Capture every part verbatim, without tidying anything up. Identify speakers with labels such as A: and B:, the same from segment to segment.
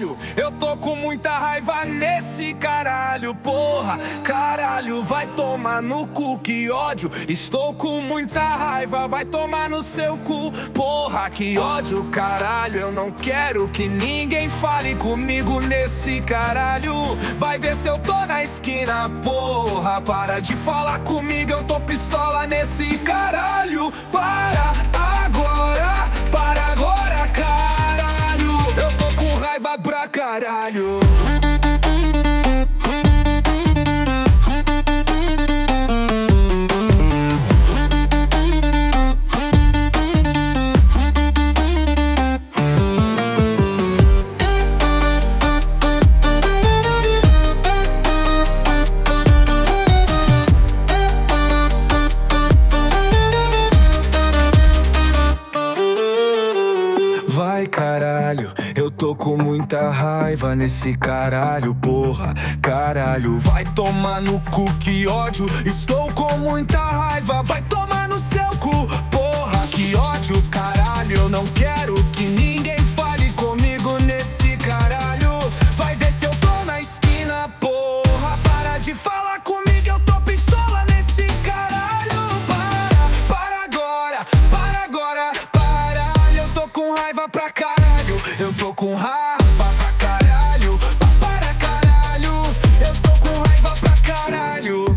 A: caralho, eu tô com muita raiva nesse caralho, porra. Caralho, vai tomar no cu, que ódio. Estou com muita raiva, vai tomar no seu cu, porra. Que ódio, caralho, eu não quero que ninguém fale comigo nesse caralho. Vai ver se eu tô na esquina, porra. Para de falar comigo, eu tô pistola nesse caralho. Para agora, para agora, caralho. Eu tô com raiva pra caralho. Vai caralho, eu tô com muita raiva nesse caralho, porra. Caralho, vai tomar no cu, que ódio. Estou com muita raiva, vai tomar no seu cu, porra. Que ódio, caralho, eu não quero que ninguém fale comigo nesse caralho. Vai ver se eu tô na esquina, porra. Para de falar comigo, eu tô pistola nesse caralho. Para, para agora, para agora, caralho. Eu tô com raiva pra caralho, eu tô com raiva pra caralho, para caralho. Eu tô com raiva pra caralho.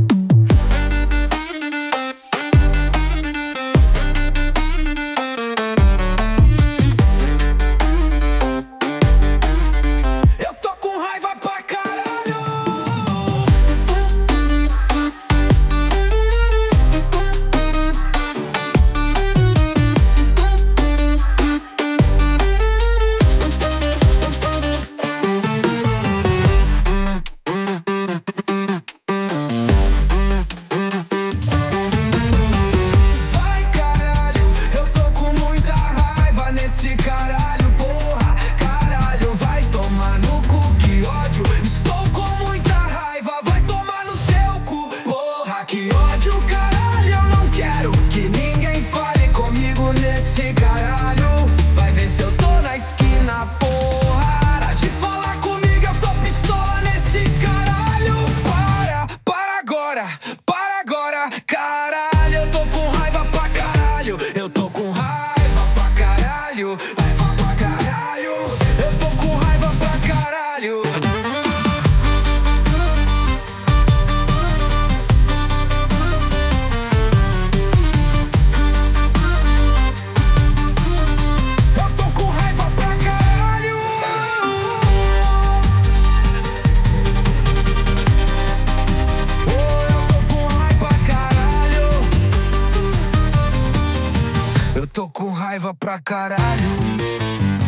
A: Eu tô com raiva pra caralho. Vai caralho, eu tô com muita raiva nesse caralho, porra. Caralho, vai tomar no cu, que ódio. Estou com muita raiva, vai tomar no seu cu, porra. Que ódio, caralho, eu não quero que ninguém fale comigo nesse caralho. Vai ver se eu tô na esquina, porra. Para de falar comigo, eu tô pistola nesse caralho. Para, para agora, para agora, caralho. Eu tô com raiva pra caralho, eu tô com raiva pra caralho, raiva pra caralho. Eu tô com raiva pra caralho. Eu tô com raiva pra caralho. Oh, eu tô com raiva, caralho. Eu tô com raiva pra caralho.